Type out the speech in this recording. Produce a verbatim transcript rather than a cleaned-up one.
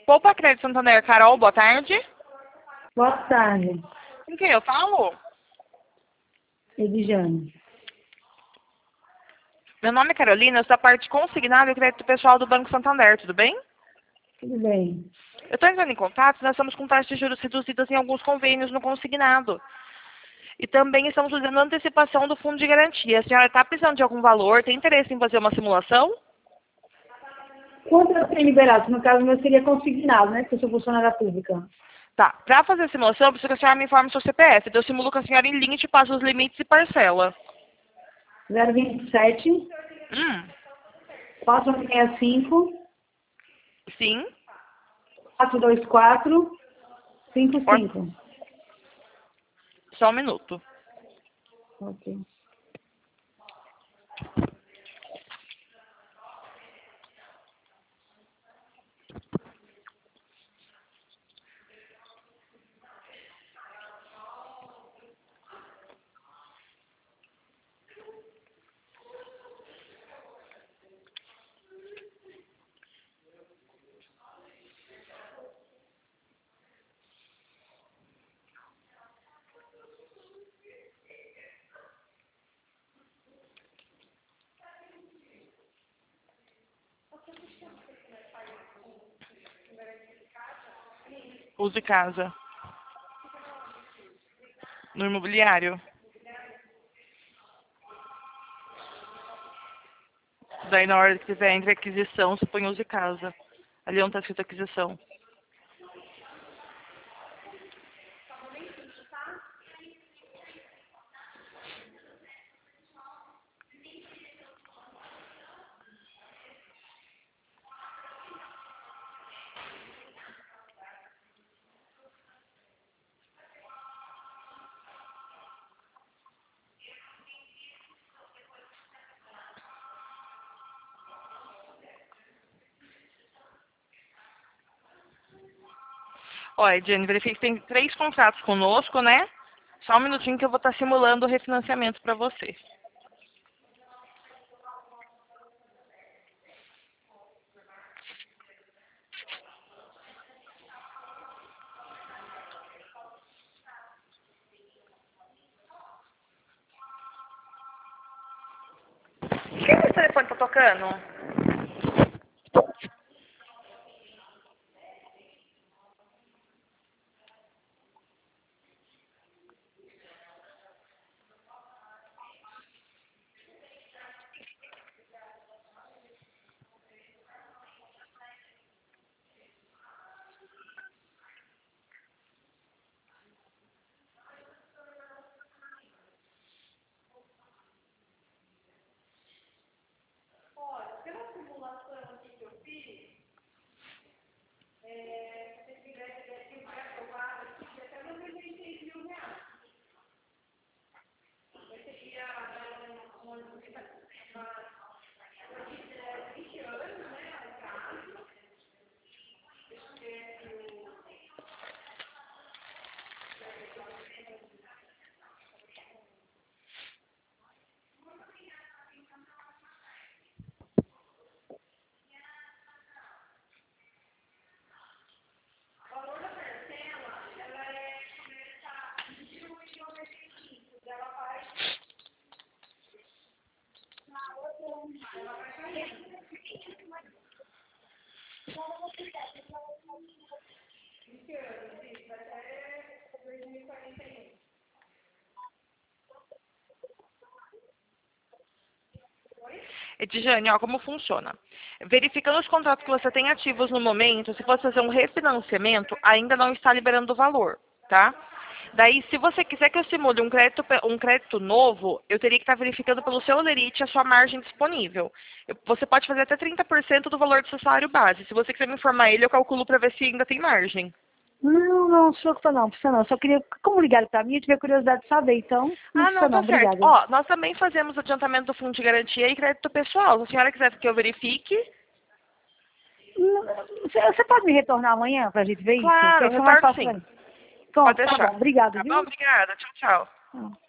Poupa Crédito Santander, Carol, boa tarde. Boa tarde, Com quem eu falo? Edjane. Meu nome é Carolina, eu sou da parte consignada e crédito pessoal do Banco Santander, tudo bem? Tudo bem? Eu estou entrando em contato, nós estamos com taxas de juros reduzidas em alguns convênios no consignado. E também estamos fazendo antecipação do fundo de garantia. A senhora está precisando de algum valor? Tem interesse em fazer uma simulação? Quanto eu tenho liberado? No caso meu seria consignado, né? Porque eu sou funcionária pública. Tá. Para fazer a simulação, eu preciso que a senhora me informe o seu C P F. Então eu simulo com a senhora em linha e te passo os limites e parcela. zero vinte e sete, Hum, quatrocentos e sessenta e cinco, sim. quatrocentos e vinte e quatro, cinquenta e cinco. Só um minuto. Ok. Use casa. No imobiliário. Daí na hora que tiver entre aquisição, você põe use casa. Ali onde está escrito aquisição. Olha, Jenny, verifique que tem três contratos conosco, né? Só um minutinho que eu vou estar simulando o refinanciamento para você. Quem esse telefone tá tocando? Edjane, ó, como funciona? Verificando os contratos que você tem ativos no momento, se fosse fazer um refinanciamento, ainda não está liberando o valor, tá? Daí, se você quiser que eu simule um crédito, pe- um crédito novo, eu teria que estar verificando pelo seu Lerite a sua margem disponível. Eu- você pode fazer até trinta por cento do valor do seu salário base. Se você quiser me informar ele, eu calculo para ver se ainda tem margem. Não, não, se preocupa não, precisa não. Só queria, como ligaram pra mim, eu tive curiosidade de saber, então não Ah, precisa não, não, tá certo. obrigada. Ó, nós também fazemos adiantamento do fundo de garantia e crédito pessoal. Se a senhora quiser que eu verifique, Não, Você você pode me retornar amanhã pra gente ver isso? Que claro, aí fica mais retorno fácil sim. pra mim. Pode Pronto, tá bom, deixar. obrigado, Tá bom? viu? Obrigada. Tchau, tchau. Ah.